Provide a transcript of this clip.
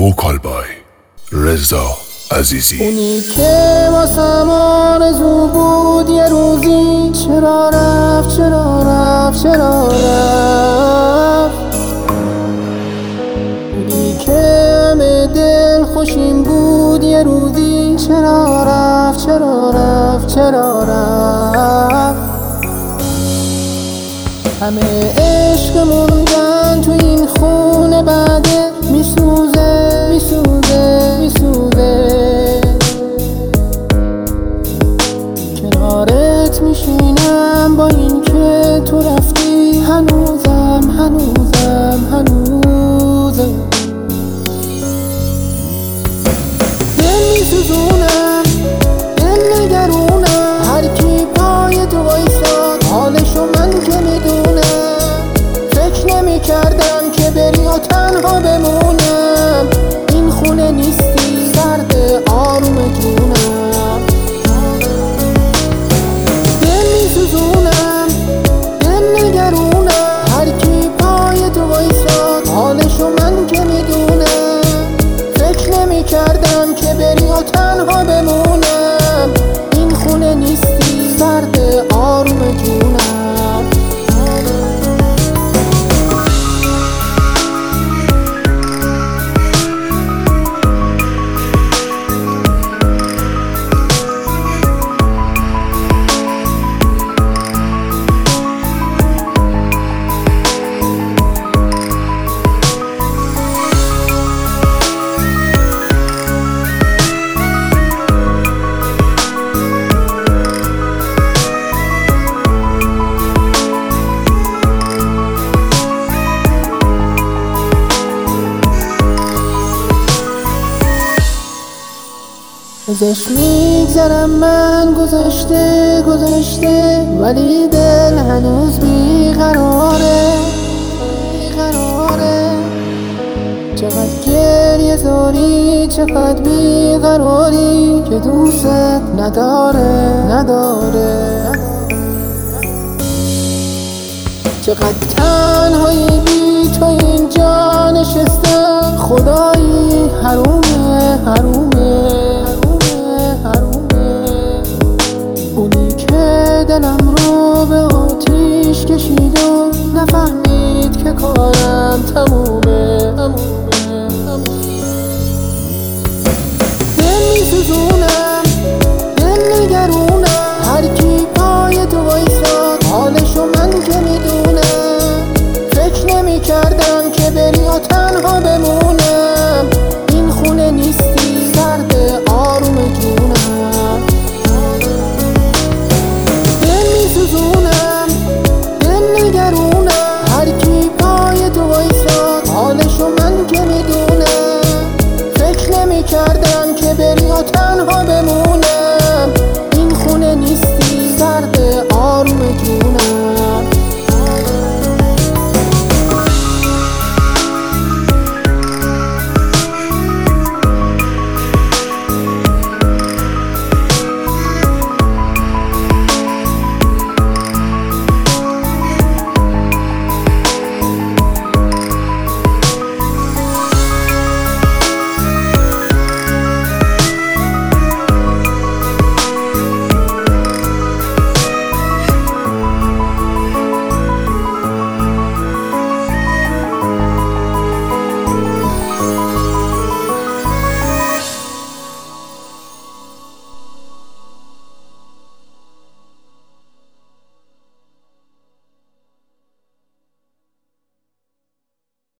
وکال بای رضا عزیزی. اونی که واسم آرزو بود یه روزی چرا رفت چرا رفت چرا رفت. اونی که همه دل خوشیم بود یه روزی چرا رفت چرا رفت چرا رفت. همه عشق موندن تو این خونه بعده میسوزه میسوزه میسوزه. کنارت میشینم با این که تو رفتی هنوزم هنوزم هنوزم. دل میسوزونم دل نگرونم هر کی پای تو وایساد حالشو من که میدونم. فکر نمیکردم که بری و تنها بمونم. این خونه نیستی سرد آروم جونم. دل میسوزونم دل نگرونم هر کی پای تو وایساد حالشو من که میدونم. فکر نمیکردم که بری و تنها بمونم. این خونه نیستی سرد آروم جونم. ازش میگذرم من گذشته گذشته ولی دل هنوز بیقراره بیقراره. چقدر گریه زاری چقدر بیقراری که دوست نداره نداره. چقدر تنهایی بی تو اینجا نشستم خدایی حرومه حرومه حرومه. اونی که دلم رو به آتیش کشید و نفهمید که کارم تمومه.